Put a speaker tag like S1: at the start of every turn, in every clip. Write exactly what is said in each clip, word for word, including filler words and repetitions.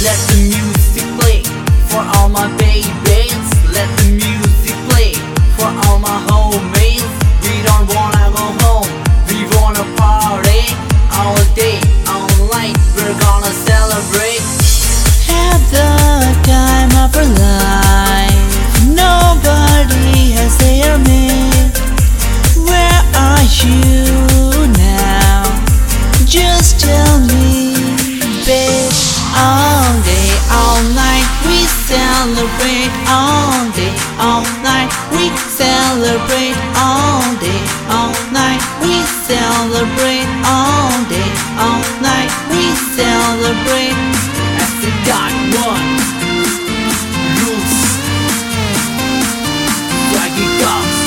S1: Let the music play for all my babies. Let the music play for all my homies. We don't wanna go home, we wanna party all day, all night. We're gonna celebrate.
S2: Have the time of our life. Nobody has their me. Where are you now? Just tell me, babe. All day, all night, we celebrate. All day, all night, we celebrate. All day, all night, we celebrate. All day, all night, we celebrate.
S1: As the got one rules, like it comes.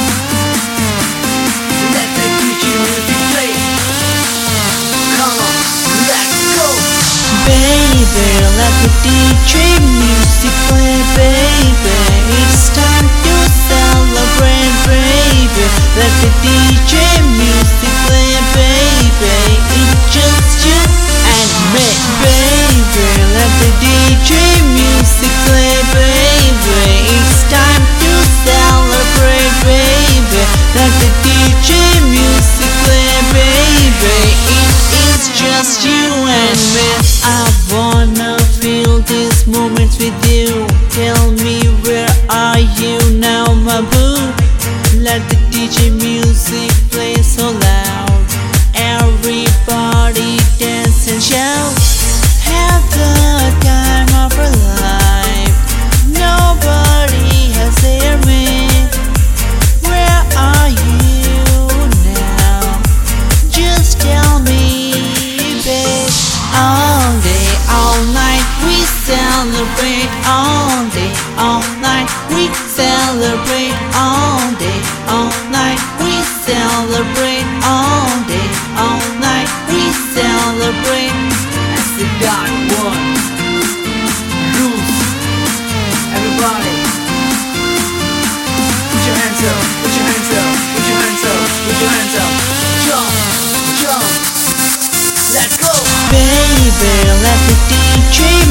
S1: Let the D J music play. Come on, let's go.
S2: Baby, let the D J music play, baby. It's time to celebrate, baby. Let the D J music play, baby. It's just you and me, baby. Let the D J music play, baby. It's time to celebrate, baby. Let the D J music play, baby. It is just you and me. I wanna feel these moments with you. Tell me, where are you now, my boo? Let the D J music play so loud. Everybody dance and shout. Have the time of our life. Nobody has their me. Where are you now? Just tell me, babe. All day, all night, we celebrate. All day, all night, we celebrate. All day, all night, we celebrate. All day, all night, we celebrate.
S1: As the got one rules. Everybody, put your hands up, put your hands up, put your hands up, put your hands up. Jump, jump. Let's go.
S2: Baby, let the D J